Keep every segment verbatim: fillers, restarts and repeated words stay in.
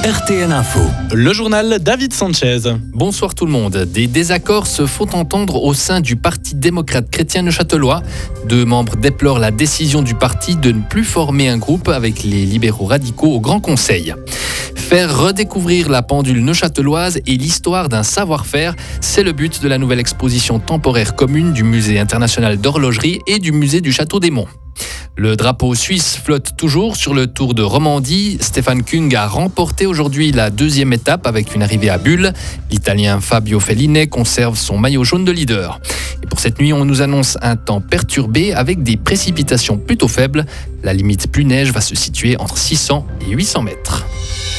R T N Info. Le journal David Sanchez. Bonsoir tout le monde. Des désaccords se font entendre au sein du Parti démocrate chrétien neuchâtelois. Deux membres déplorent la décision du parti de ne plus former un groupe avec les libéraux radicaux au Grand Conseil. Faire redécouvrir la pendule neuchâteloise et l'histoire d'un savoir-faire, c'est le but de la nouvelle exposition temporaire commune du Musée international d'horlogerie et du Musée du Château des Monts. Le drapeau suisse flotte toujours sur le Tour de Romandie. Stefan Kung a remporté aujourd'hui la deuxième étape avec une arrivée à Bulle. L'Italien Fabio Felline conserve son maillot jaune de leader. Et pour cette nuit, on nous annonce un temps perturbé avec des précipitations plutôt faibles. La limite pluie-neige va se situer entre six cents et huit cents mètres.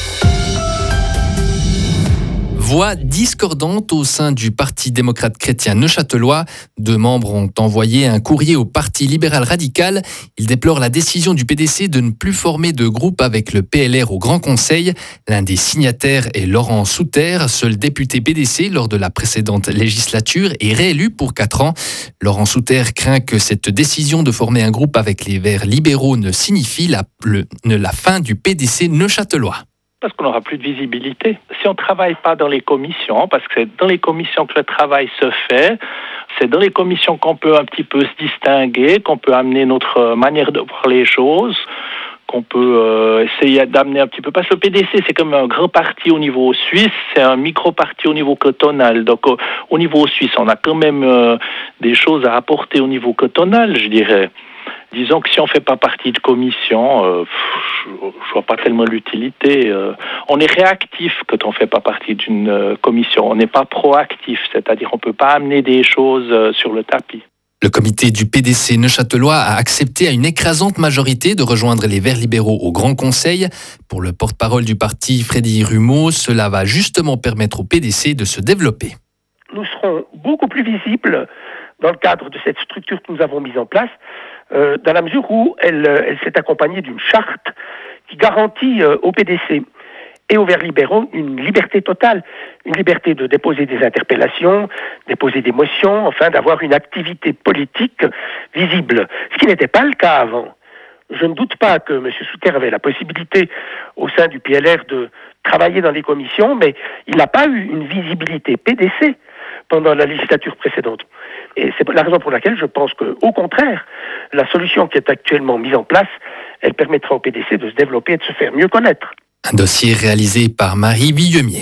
Voix discordante au sein du Parti démocrate chrétien neuchâtelois. Deux membres ont envoyé un courrier au Parti libéral radical. Ils déplorent la décision du P D C de ne plus former de groupe avec le P L R au Grand Conseil. L'un des signataires est Laurent Souter, seul député P D C lors de la précédente législature et réélu pour quatre ans. Laurent Souter craint que cette décision de former un groupe avec les Verts libéraux ne signifie la, le, la fin du P D C neuchâtelois. Parce qu'on n'aura plus de visibilité. Si on ne travaille pas dans les commissions, parce que c'est dans les commissions que le travail se fait, c'est dans les commissions qu'on peut un petit peu se distinguer, qu'on peut amener notre manière de voir les choses, qu'on peut euh, essayer d'amener un petit peu. Parce que le P D C, c'est comme un grand parti au niveau suisse, c'est un micro-parti au niveau cantonal. Donc au, au niveau suisse, on a quand même euh, des choses à apporter au niveau cantonal, je dirais. Disons que si on ne fait pas partie de commission, euh, je ne vois pas tellement l'utilité. Euh, on est réactif quand on ne fait pas partie d'une euh, commission. On n'est pas proactif, c'est-à-dire qu'on ne peut pas amener des choses euh, sur le tapis. Le comité du P D C neuchâtelois a accepté à une écrasante majorité de rejoindre les Verts libéraux au Grand Conseil. Pour le porte-parole du parti, Freddy Rumeau, cela va justement permettre au P D C de se développer. Nous serons beaucoup plus visibles dans le cadre de cette structure que nous avons mise en place, euh, dans la mesure où elle, elle s'est accompagnée d'une charte qui garantit euh, au P D C et aux Verts libéraux une liberté totale, une liberté de déposer des interpellations, déposer des motions, enfin d'avoir une activité politique visible, ce qui n'était pas le cas avant. Je ne doute pas que M. Souter avait la possibilité au sein du P L R de travailler dans les commissions, mais il n'a pas eu une visibilité P D C pendant la législature précédente. Et c'est la raison pour laquelle je pense qu'au contraire, la solution qui est actuellement mise en place, elle permettra au P D C de se développer et de se faire mieux connaître. Un dossier réalisé par Marie Villemier.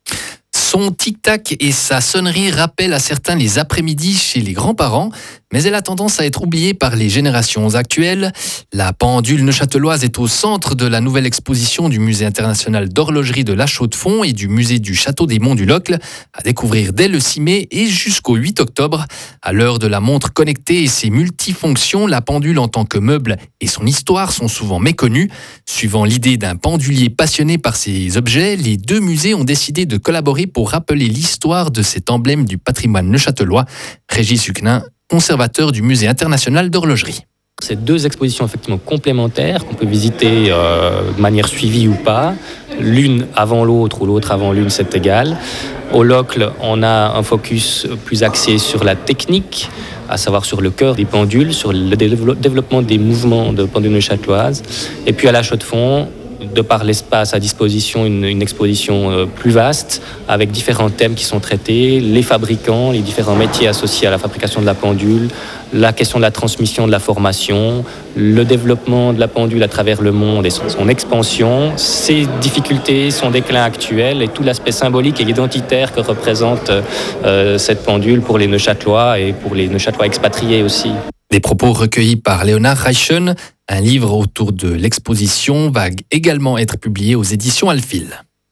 Son tic-tac et sa sonnerie rappellent à certains les après-midi chez les grands-parents, mais elle a tendance à être oubliée par les générations actuelles. La pendule neuchâteloise est au centre de la nouvelle exposition du Musée international d'horlogerie de La Chaux-de-Fonds et du Musée du Château des Monts du Locle, à découvrir dès le six mai et jusqu'au huit octobre. À l'heure de la montre connectée et ses multifonctions, la pendule en tant que meuble et son histoire sont souvent méconnues. Suivant l'idée d'un pendulier passionné par ces objets, les deux musées ont décidé de collaborer pour rappeler l'histoire de cet emblème du patrimoine neuchâtelois. Régis Huquenin, conservateur du Musée international d'horlogerie. C'est deux expositions effectivement complémentaires qu'on peut visiter euh, de manière suivie ou pas. L'une avant l'autre ou l'autre avant l'une, c'est égal. Au Locle, on a un focus plus axé sur la technique, à savoir sur le cœur des pendules, sur le développement des mouvements de pendules neuchâteloises. Et puis à La Chaux-de-Fonds, de par l'espace à disposition, une, une exposition euh, plus vaste, avec différents thèmes qui sont traités, les fabricants, les différents métiers associés à la fabrication de la pendule, la question de la transmission de la formation, le développement de la pendule à travers le monde et son, son expansion, ses difficultés, son déclin actuel et tout l'aspect symbolique et identitaire que représente euh, cette pendule pour les Neuchâtelois et pour les Neuchâtelois expatriés aussi. Des propos recueillis par Léonard Reichen. Un livre autour de l'exposition va également être publié aux éditions Alphil.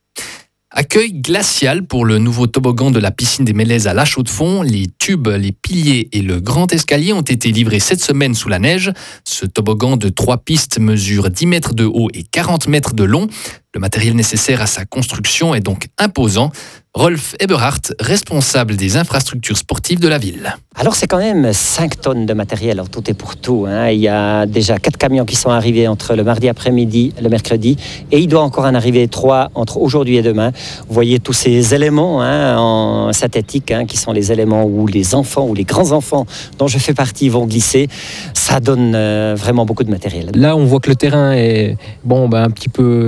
Accueil glacial pour le nouveau toboggan de la piscine des Mélèzes à La Chaux-de-Fonds. Les tubes, les piliers et le grand escalier ont été livrés cette semaine sous la neige. Ce toboggan de trois pistes mesure dix mètres de haut et quarante mètres de long. Le matériel nécessaire à sa construction est donc imposant. Rolf Eberhardt, responsable des infrastructures sportives de la ville. Alors c'est quand même cinq tonnes de matériel en tout et pour tout. Hein. Il y a déjà quatre camions qui sont arrivés entre le mardi après-midi et le mercredi. Et il doit encore en arriver trois entre aujourd'hui et demain. Vous voyez tous ces éléments hein, en synthétique hein, qui sont les éléments où les enfants ou les grands-enfants dont je fais partie vont glisser. Ça donne euh, vraiment beaucoup de matériel. Là on voit que le terrain est bon, ben, un petit peu abîmé.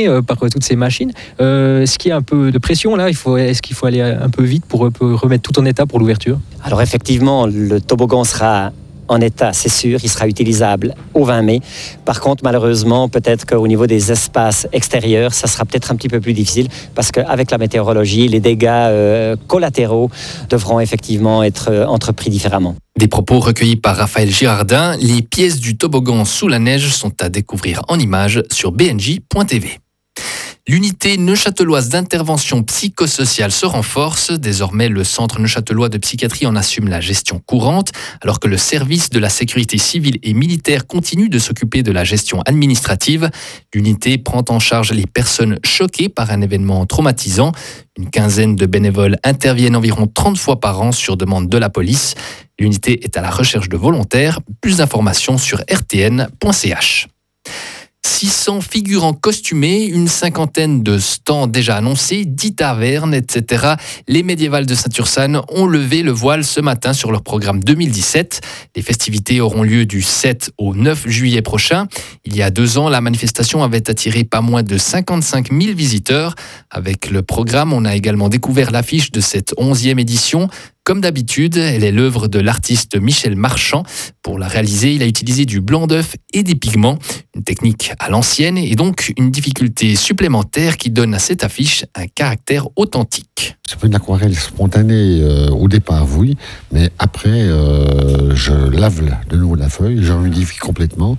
contaminés euh, par euh, toutes ces machines. Euh, est-ce qu'il y a un peu de pression là? Il faut, est-ce qu'il faut aller un peu vite pour, pour remettre tout en état pour l'ouverture? Alors effectivement, le toboggan sera en état, c'est sûr, il sera utilisable au vingt mai. Par contre, malheureusement, peut-être qu'au niveau des espaces extérieurs, ça sera peut-être un petit peu plus difficile parce qu'avec la météorologie, les dégâts euh, collatéraux devront effectivement être euh, entrepris différemment. Des propos recueillis par Raphaël Girardin. Les pièces du toboggan sous la neige sont à découvrir en images sur b n j point t v. L'unité neuchâteloise d'intervention psychosociale se renforce. Désormais, le centre neuchâtelois de psychiatrie en assume la gestion courante, alors que le service de la sécurité civile et militaire continue de s'occuper de la gestion administrative. L'unité prend en charge les personnes choquées par un événement traumatisant. Une quinzaine de bénévoles interviennent environ trente fois par an sur demande de la police. L'unité est à la recherche de volontaires. Plus d'informations sur r t n point c h. six cents figurants costumés, une cinquantaine de stands déjà annoncés, dix tavernes, et cetera. Les médiévales de Saint-Ursanne ont levé le voile ce matin sur leur programme deux mille dix-sept. Les festivités auront lieu du sept au neuf juillet prochain. Il y a deux ans, la manifestation avait attiré pas moins de cinquante-cinq mille visiteurs. Avec le programme, on a également découvert l'affiche de cette onzième édition. Comme d'habitude, elle est l'œuvre de l'artiste Michel Marchand. Pour la réaliser, il a utilisé du blanc d'œuf et des pigments, une technique à l'ancienne et donc une difficulté supplémentaire qui donne à cette affiche un caractère authentique. C'est pas une aquarelle spontanée euh, au départ, oui, mais après, euh, je lave de nouveau la feuille, je humidifie complètement.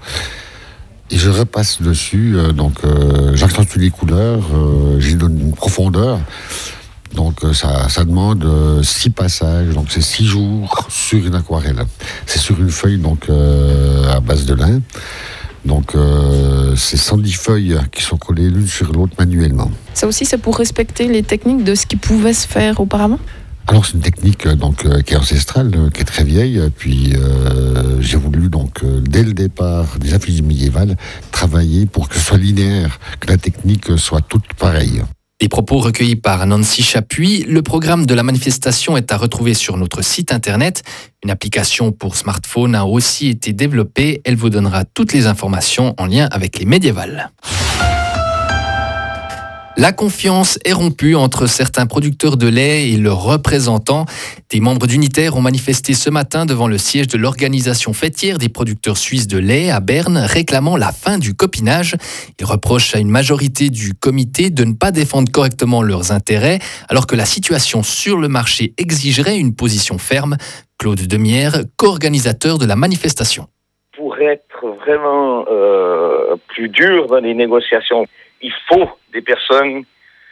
Et je repasse dessus, euh, donc euh, j'accentue les couleurs, euh, j'y donne une profondeur. Donc ça, ça demande euh, six passages, donc c'est six jours sur une aquarelle. C'est sur une feuille donc euh, à base de lin. Donc euh, c'est cent dix feuilles qui sont collées l'une sur l'autre manuellement. Ça aussi, c'est pour respecter les techniques de ce qui pouvait se faire auparavant? Alors c'est une technique donc euh, qui est ancestrale, euh, qui est très vieille. Puis euh, j'ai voulu donc euh, dès le départ des affiches médiévales travailler pour que ce soit linéaire, que la technique soit toute pareille. Des propos recueillis par Nancy Chapuis. Le programme de la manifestation est à retrouver sur notre site internet. Une application pour smartphone a aussi été développée. Elle vous donnera toutes les informations en lien avec les médiévales. La confiance est rompue entre certains producteurs de lait et leurs représentants. Des membres d'Unitaire ont manifesté ce matin devant le siège de l'organisation fêtière des producteurs suisses de lait à Berne, réclamant la fin du copinage. Ils reprochent à une majorité du comité de ne pas défendre correctement leurs intérêts, alors que la situation sur le marché exigerait une position ferme. Claude Demière, co-organisateur de la manifestation. Pour être vraiment euh, plus dur dans les négociations, il faut des personnes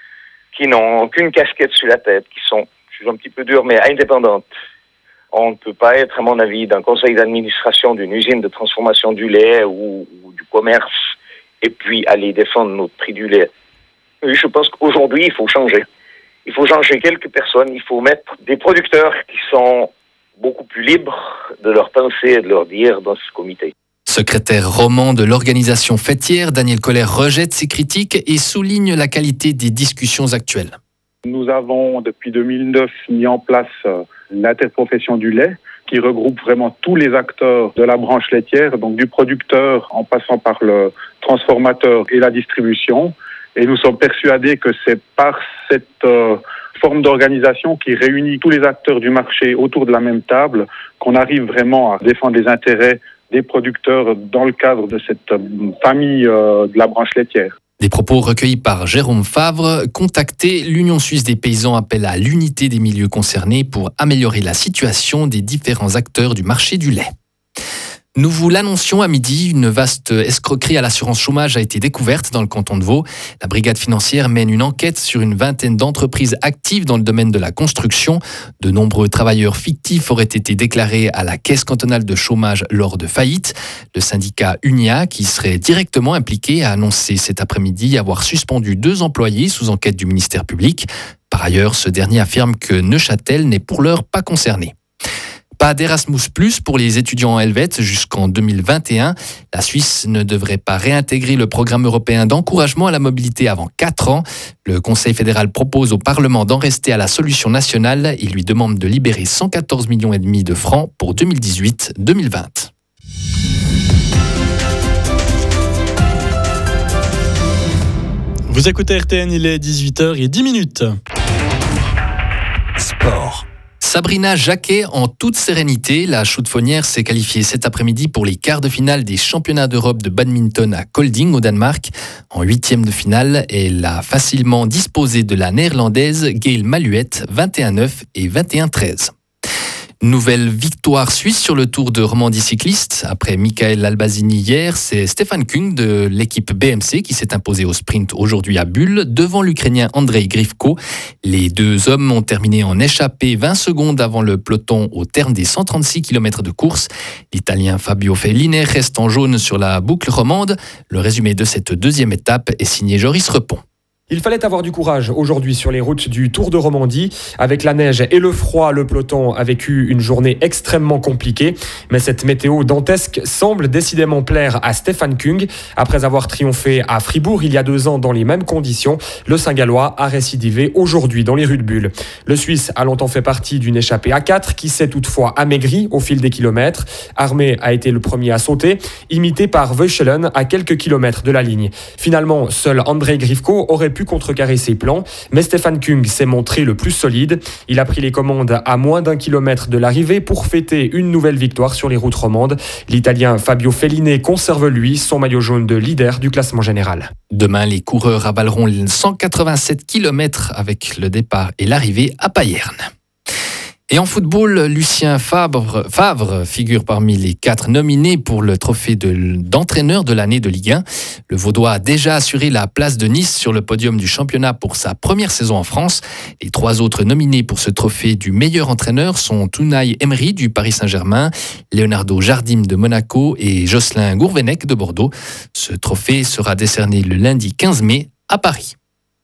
qui n'ont qu'une casquette sur la tête, qui sont, je suis un petit peu dur, mais indépendantes. On ne peut pas être, à mon avis, dans le conseil d'administration d'une usine de transformation du lait ou, ou du commerce et puis aller défendre notre prix du lait. Et je pense qu'aujourd'hui, il faut changer. Il faut changer quelques personnes. Il faut mettre des producteurs qui sont beaucoup plus libres de leur penser et de leur dire dans ce comité. Secrétaire roman de l'organisation fêtière, Daniel Koller rejette ces critiques et souligne la qualité des discussions actuelles. Nous avons depuis deux mille neuf mis en place l'interprofession du lait qui regroupe vraiment tous les acteurs de la branche laitière, donc du producteur en passant par le transformateur et la distribution. Et nous sommes persuadés que c'est par cette euh, forme d'organisation qui réunit tous les acteurs du marché autour de la même table qu'on arrive vraiment à défendre les intérêts des producteurs dans le cadre de cette famille euh, de la branche laitière. Des propos recueillis par Jérôme Favre. Contacté, l'Union suisse des paysans appelle à l'unité des milieux concernés pour améliorer la situation des différents acteurs du marché du lait. Nous vous l'annoncions à midi, une vaste escroquerie à l'assurance chômage a été découverte dans le canton de Vaud. La brigade financière mène une enquête sur une vingtaine d'entreprises actives dans le domaine de la construction. De nombreux travailleurs fictifs auraient été déclarés à la caisse cantonale de chômage lors de faillite. Le syndicat Unia, qui serait directement impliqué, a annoncé cet après-midi avoir suspendu deux employés sous enquête du ministère public. Par ailleurs, ce dernier affirme que Neuchâtel n'est pour l'heure pas concerné. Pas d'Erasmus plus pour les étudiants helvètes jusqu'en deux mille vingt et un. La Suisse ne devrait pas réintégrer le programme européen d'encouragement à la mobilité avant quatre ans. Le Conseil fédéral propose au Parlement d'en rester à la solution nationale. Il lui demande de libérer cent quatorze millions et demi de francs pour deux mille dix-huit deux mille vingt. Vous écoutez R T N, il est dix-huit heures dix minutes. Sport. Sabrina Jacquet en toute sérénité. La chaudefonnière s'est qualifiée cet après-midi pour les quarts de finale des championnats d'Europe de badminton à Kolding au Danemark. En huitième de finale, elle a facilement disposé de la néerlandaise Gaëlle Maluette, vingt et un neuf et vingt et un treize. Nouvelle victoire suisse sur le Tour de Romandie cycliste. Après Michael Albazini hier, c'est Stefan Küng de l'équipe B M C qui s'est imposé au sprint aujourd'hui à Bulle devant l'Ukrainien Andrei Grifko. Les deux hommes ont terminé en échappée vingt secondes avant le peloton au terme des cent trente-six kilomètres de course. L'Italien Fabio Fellini reste en jaune sur la boucle romande. Le résumé de cette deuxième étape est signé Joris Repon. Il fallait avoir du courage aujourd'hui sur les routes du Tour de Romandie. Avec la neige et le froid, le peloton a vécu une journée extrêmement compliquée. Mais cette météo dantesque semble décidément plaire à Stefan Küng. Après avoir triomphé à Fribourg il y a deux ans dans les mêmes conditions, le Saint-Gallois a récidivé aujourd'hui dans les rues de Bulle. Le Suisse a longtemps fait partie d'une échappée à quatre qui s'est toutefois amaigrie au fil des kilomètres. Armé a été le premier à sauter, imité par Veuchelen à quelques kilomètres de la ligne. Finalement, seul Andrei Grifko aurait pu contrecarrer ses plans, mais Stefan Küng s'est montré le plus solide. Il a pris les commandes à moins d'un kilomètre de l'arrivée pour fêter une nouvelle victoire sur les routes romandes. L'Italien Fabio Fellini conserve lui son maillot jaune de leader du classement général. Demain, les coureurs avaleront cent quatre-vingt-sept kilomètres avec le départ et l'arrivée à Payerne. Et en football, Lucien Favre, Favre figure parmi les quatre nominés pour le trophée de, d'entraîneur de l'année de Ligue un. Le Vaudois a déjà assuré la place de Nice sur le podium du championnat pour sa première saison en France. Les trois autres nominés pour ce trophée du meilleur entraîneur sont Unai Emery du Paris Saint-Germain, Leonardo Jardim de Monaco et Jocelyn Gourvenec de Bordeaux. Ce trophée sera décerné le lundi quinze mai à Paris.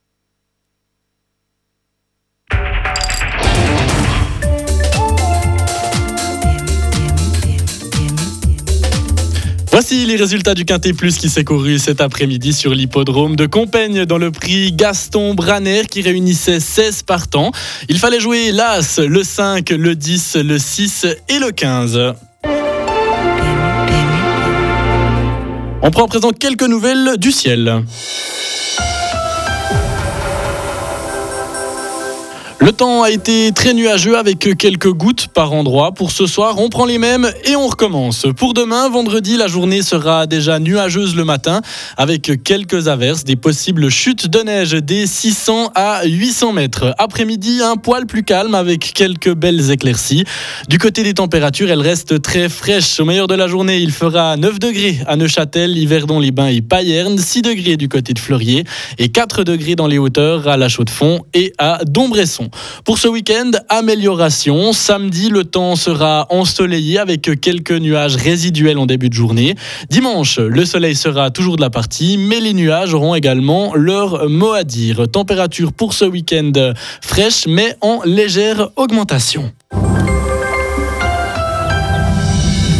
Voici les résultats du Quintet Plus qui s'est couru cet après-midi sur l'hippodrome de Compiègne dans le prix Gaston Branner qui réunissait seize partants. Il fallait jouer l'As, le cinq, le dix, le six et le quinze. On prend à présent quelques nouvelles du ciel. Le temps a été très nuageux avec quelques gouttes par endroit. Pour ce soir, on prend les mêmes et on recommence. Pour demain, vendredi, la journée sera déjà nuageuse le matin avec quelques averses, des possibles chutes de neige des six cents à huit cents mètres. Après-midi, un poil plus calme avec quelques belles éclaircies. Du côté des températures, elles restent très fraîches. Au meilleur de la journée, il fera neuf degrés à Neuchâtel, Yverdon-les-Bains et Payerne, six degrés du côté de Fleurier et quatre degrés dans les hauteurs à La Chaux-de-Fonds et à Dombresson. Pour ce week-end, amélioration. Samedi, le temps sera ensoleillé avec quelques nuages résiduels en début de journée. Dimanche, le soleil sera toujours de la partie, mais les nuages auront également leur mot à dire. Température pour ce week-end fraîche, mais en légère augmentation.